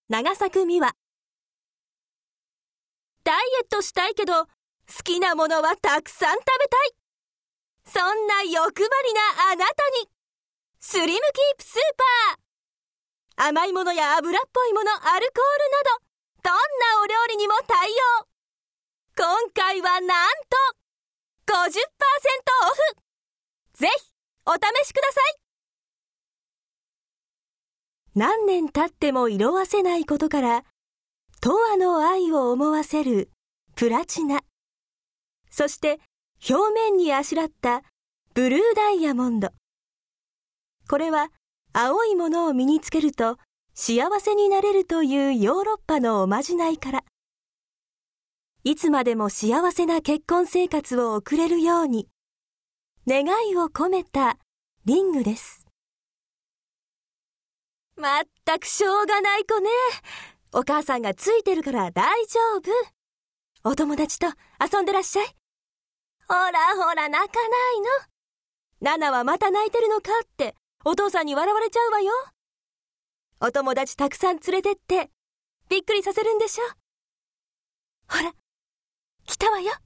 長作美和。ダイエットしたいけど、好きなものはたくさん食べたい。そんな欲張りなあなたに、スリムキープスーパー。甘いものや油っぽいもの、アルコールなど、どんなお料理にも対応。今回はなんと、50% オフ。ぜひ、お試しください。何年経っても色あせないことから、永遠の愛を思わせるプラチナ。そして表面にあしらったブルーダイヤモンド。これは青いものを身につけると幸せになれるというヨーロッパのおまじないから。いつまでも幸せな結婚生活を送れるように、願いを込めたリングです。まったくしょうがない子ね。お母さんがついてるから大丈夫。お友達と遊んでらっしゃい。ほらほら泣かないの。ナナはまた泣いてるのかってお父さんに笑われちゃうわよ。お友達たくさん連れてってびっくりさせるんでしょ。ほら、来たわよ。